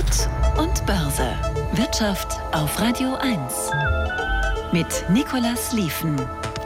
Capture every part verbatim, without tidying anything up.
Gut und Börse. Wirtschaft auf Radio eins. Mit Nicolas Lieven.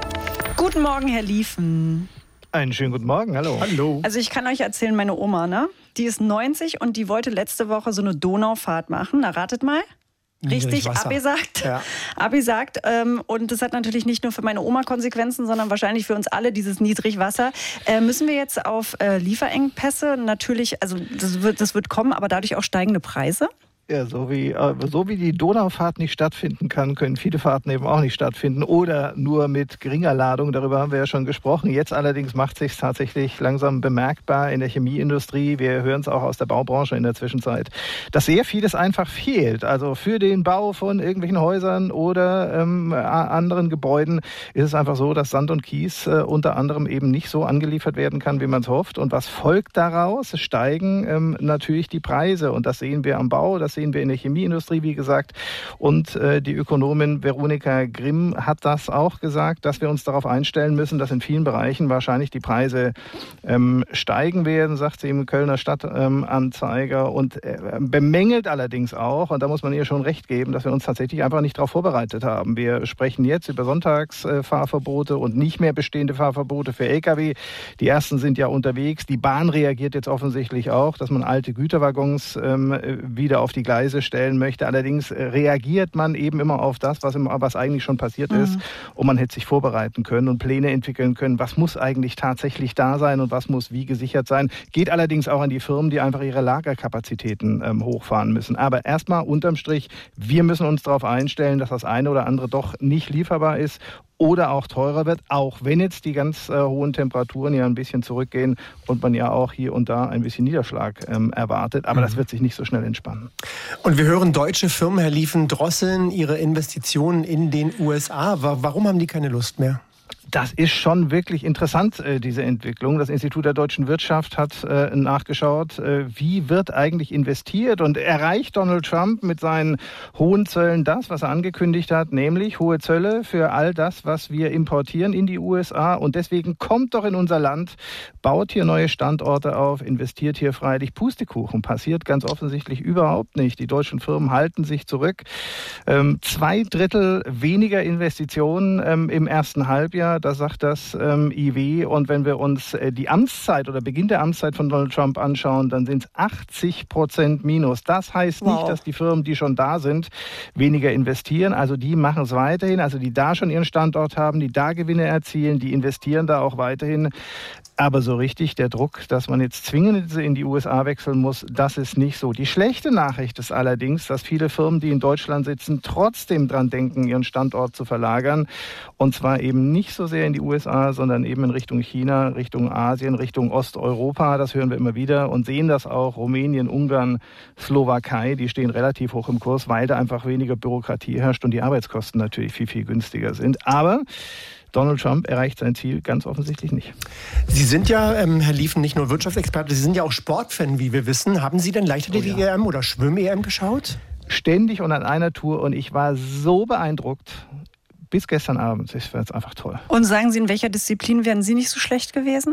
Guten Morgen, Herr Lieven. Einen schönen guten Morgen, hallo. Hallo. Also ich kann euch erzählen, meine Oma, ne? Die ist neunzig und die wollte letzte Woche so eine Donaufahrt machen. Na, ratet mal. Richtig, Abi sagt. Ja. Abi sagt. Ähm, und das hat natürlich nicht nur für meine Oma Konsequenzen, sondern wahrscheinlich für uns alle, dieses Niedrigwasser. Äh, müssen wir jetzt auf äh, Lieferengpässe natürlich, also das wird, das wird kommen, aber dadurch auch steigende Preise? Ja, so wie, so wie die Donaufahrt nicht stattfinden kann, können viele Fahrten eben auch nicht stattfinden oder nur mit geringer Ladung. Darüber haben wir ja schon gesprochen. Jetzt allerdings macht es sich tatsächlich langsam bemerkbar in der Chemieindustrie. Wir hören es auch aus der Baubranche in der Zwischenzeit, dass sehr vieles einfach fehlt. Also für den Bau von irgendwelchen Häusern oder ähm, anderen Gebäuden ist es einfach so, dass Sand und Kies äh, unter anderem eben nicht so angeliefert werden kann, wie man es hofft. Und was folgt daraus? Es steigen ähm, natürlich die Preise. Und das sehen wir am Bau, das sehen wir in der Chemieindustrie, wie gesagt. Und äh, die Ökonomin Veronika Grimm hat das auch gesagt, dass wir uns darauf einstellen müssen, dass in vielen Bereichen wahrscheinlich die Preise ähm, steigen werden, sagt sie im Kölner Stadtanzeiger. Ähm, und äh, bemängelt allerdings auch, und da muss man ihr schon recht geben, dass wir uns tatsächlich einfach nicht darauf vorbereitet haben. Wir sprechen jetzt über Sonntagsfahrverbote und nicht mehr bestehende Fahrverbote für L K W. Die ersten sind ja unterwegs. Die Bahn reagiert jetzt offensichtlich auch, dass man alte Güterwaggons ähm, wieder auf die Gleise stellen möchte. Allerdings reagiert man eben immer auf das, was, im, was eigentlich schon passiert mhm. ist. Und man hätte sich vorbereiten können und Pläne entwickeln können. Was muss eigentlich tatsächlich da sein und was muss wie gesichert sein? Geht allerdings auch an die Firmen, die einfach ihre Lagerkapazitäten ähm, hochfahren müssen. Aber erstmal unterm Strich, wir müssen uns darauf einstellen, dass das eine oder andere doch nicht lieferbar ist oder auch teurer wird, auch wenn jetzt die ganz äh, hohen Temperaturen ja ein bisschen zurückgehen und man ja auch hier und da ein bisschen Niederschlag ähm, erwartet. Aber mhm. das wird sich nicht so schnell entspannen. Und wir hören deutsche Firmen, Herr Lieven, drosseln ihre Investitionen in den U S A. Warum haben die keine Lust mehr? Das ist schon wirklich interessant, diese Entwicklung. Das Institut der deutschen Wirtschaft hat äh, nachgeschaut, äh, wie wird eigentlich investiert und erreicht Donald Trump mit seinen hohen Zöllen das, was er angekündigt hat, nämlich hohe Zölle für all das, was wir importieren in die U S A. Und deswegen kommt doch in unser Land, baut hier neue Standorte auf, investiert hier freilich. Pustekuchen passiert ganz offensichtlich überhaupt nicht. Die deutschen Firmen halten sich zurück. Ähm, zwei Drittel weniger Investitionen ähm, im ersten Halbjahr. Das sagt das ähm, I W. Und wenn wir uns äh, die Amtszeit oder Beginn der Amtszeit von Donald Trump anschauen, dann sind es achtzig Prozent minus. Das heißt wow. nicht, dass die Firmen, die schon da sind, weniger investieren. Also die machen es weiterhin. Also die da schon ihren Standort haben, die da Gewinne erzielen, die investieren da auch weiterhin. Aber so richtig der Druck, dass man jetzt zwingend in die U S A wechseln muss, das ist nicht so. Die schlechte Nachricht ist allerdings, dass viele Firmen, die in Deutschland sitzen, trotzdem dran denken, ihren Standort zu verlagern. Und zwar eben nicht so sehr in die U S A, sondern eben in Richtung China, Richtung Asien, Richtung Osteuropa. Das hören wir immer wieder und sehen das auch. Rumänien, Ungarn, Slowakei, die stehen relativ hoch im Kurs, weil da einfach weniger Bürokratie herrscht und die Arbeitskosten natürlich viel, viel günstiger sind. Aber Donald Trump erreicht sein Ziel ganz offensichtlich nicht. Sie sind ja, ähm, Herr Lieven, nicht nur Wirtschaftsexperte, Sie sind ja auch Sportfan, wie wir wissen. Haben Sie denn Leichtathletik-E M oh ja. oder Schwimm-E M geschaut? Ständig und an einer Tour und ich war so beeindruckt. Bis gestern Abend. Ich fand es einfach toll. Und sagen Sie, in welcher Disziplin wären Sie nicht so schlecht gewesen?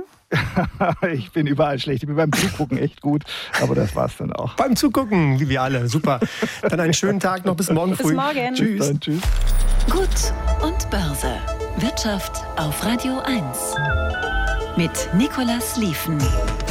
Ich bin überall schlecht. Ich bin beim Zugucken echt gut. Aber das war's dann auch. Beim Zugucken, wie wir alle. Super. Dann einen schönen Tag noch. Bis morgen früh. Bis morgen. Tschüss. Bis dann, tschüss. Gut und Börse. Wirtschaft auf Radio eins. Mit Nicolas Lieven.